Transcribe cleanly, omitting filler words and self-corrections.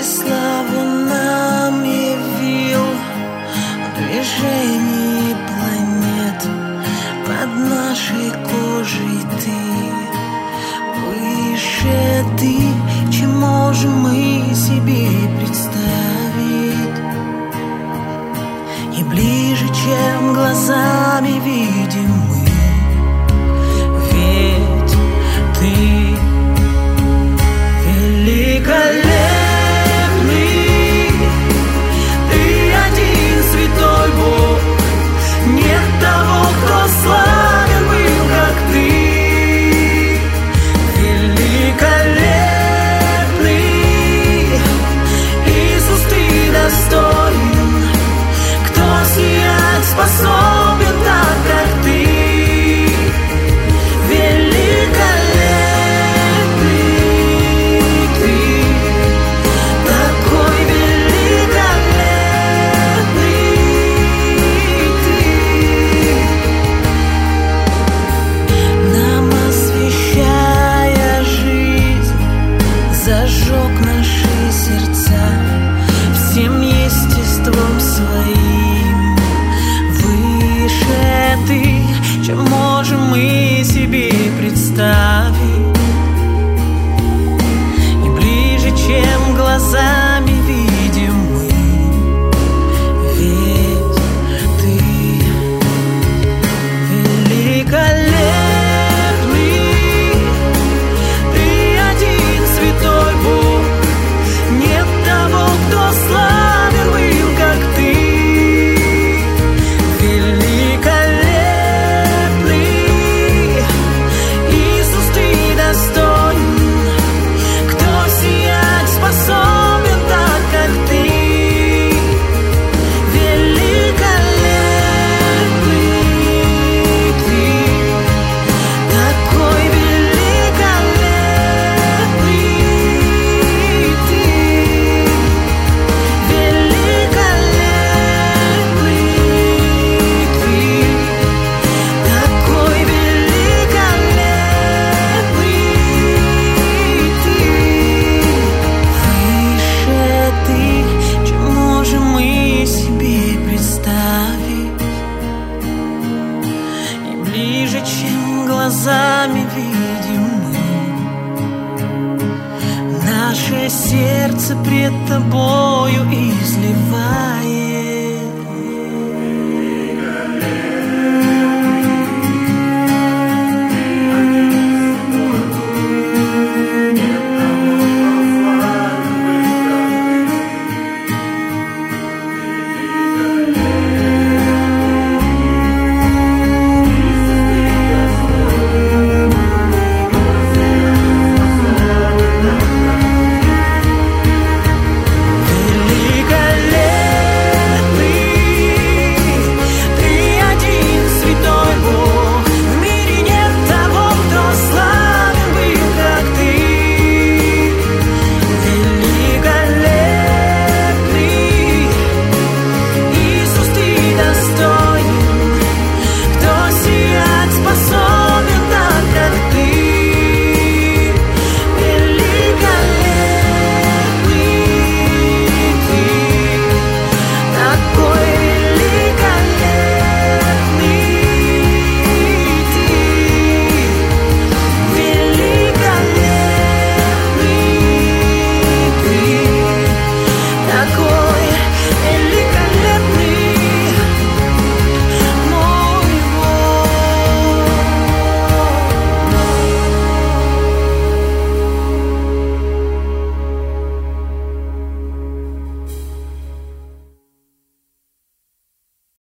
славу нам явил в движении планет. Под нашей кожей ты, выше ты, чем можем мы себе представить, и ближе, чем глазами видим мы. Ведь ты великолепный, ты один святой Бог. Нет того, кто славен был, как ты. Великолепный Иисус, ты достоин. Кто сиять способен так, как ты? Чем можем мы себе представить, и ближе, чем глазами видим мы. Ведь ты великолепный, ты один святой Бог. Нет того, кто славен был, как ты. Глазами видим мы, наше сердце пред тобою изливает.